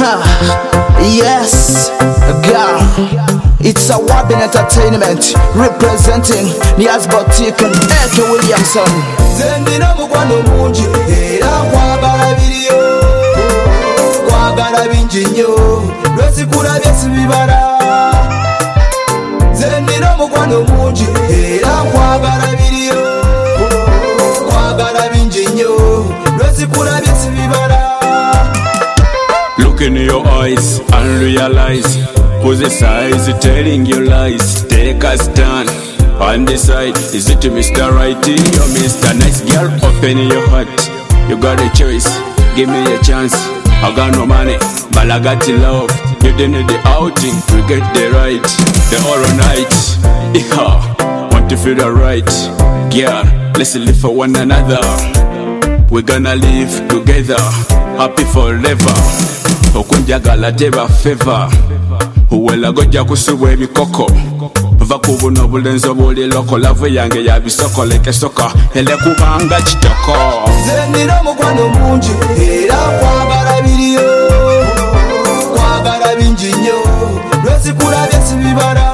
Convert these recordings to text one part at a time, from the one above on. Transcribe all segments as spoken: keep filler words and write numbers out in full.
Yes, girl, it's a Wabin Entertainment representing Nias Boutique and Eke Williamson. Zendina mukwano mungi era kwagala biriyo, kwagala bingi nnyo lwezikulabye sibibala. Zendina mukwano mungi era kwagala biriyo, kwagala bingi nnyo lwezikulabye sibibala. Look in your eyes and realize who's the size telling you lies. Take a stand and decide, is it Mister Righty or Mister Nice Girl? Open your heart, you got a choice, give me a chance. I got no money, but I got the love. You didn't need the outing, we get the right, the all night. Yeah, want to feel the right. Girl, let's live for one another. We're gonna live together, happy forever. Okunjagala teba favor, uwela gojja kusubwa ebikoko. Va kubuno obulenzi obuli loko, lavu yange ya bisoko leke soka ele kubanga kitoko. Zendina mukwano mungi era kwagala biriyo, kwagala bingi nnyo lwezikulabye sibibala.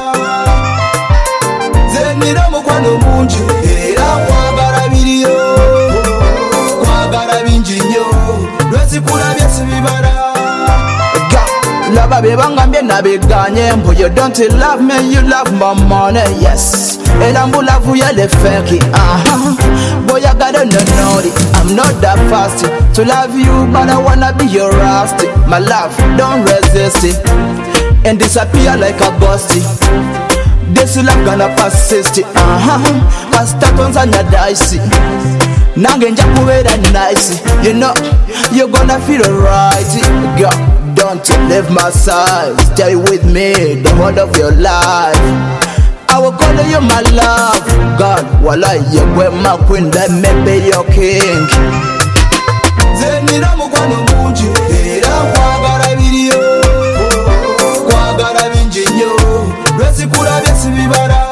Zendina mukwano mungi era kwagala biriyo, kwagala bingi nnyo lwezikulabye sibibala. Love bebangambye nabiganye, but you don't love me, you love my money, yes. Elambu love ya le fake, uh-huh. Boy, I gotta know it, I'm not that fast to love you, but I wanna be your rusty. My love, don't resist it and disappear like a ghosty. This love gonna persist, uh-huh. Cause that one's on your dicey. Nange nja kubeera nice, you know, you're gonna feel right. Girl, don't leave my side, stay with me the whole of your life. I will call you my love, God, wala yegwe my queen, let me be your king. Zendina mukwano mungi era kwagala biriyo, kwagala bingi nnyo lwezikulabye sibibala.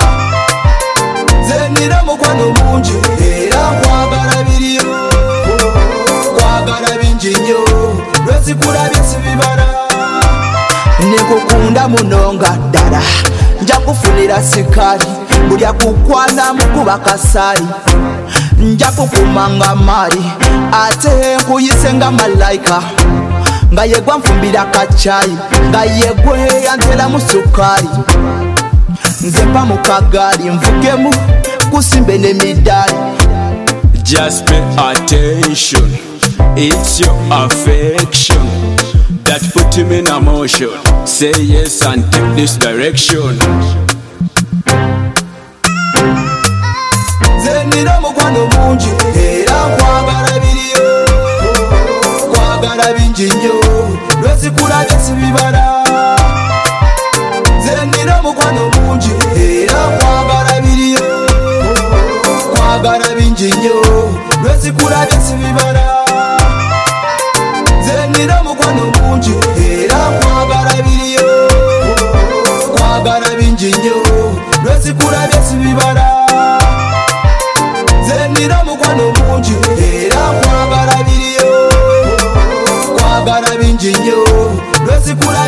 Zendina mukwano mungi era kwagala biriyo, kwagala bingi nnyo lwezikulabye sibibala. Nikukunda munonga ddala, nja kufunira sikali, buli akukwana mukuba kasali. Nja kukumanga mali, ate nkuyise nga malayika. Nga yegwa nfumbira kachayi, nga yegwe yantera mu sukali. Nze mpa mu kagali, nvugemu kusimbe n'emidaali. Just pay attention, it's your affection that put him in a motion. Say yes and take this direction. Zendina mukwano mungi era kwagala biriyo, kwagala bingi nnyo lwezikulabye sibibala. Zendina mukwano mungi era kwagala biriyo, kwagala bingi nnyo lwezikulabye sibibala. Zendina mukwano mungi era kwagala biriyo, kwagala bingi nnyo lwezikulabye sibibala. Zendina mukwano mungi era kwagala biriyo, kwagala bingi nnyo lwezikulabye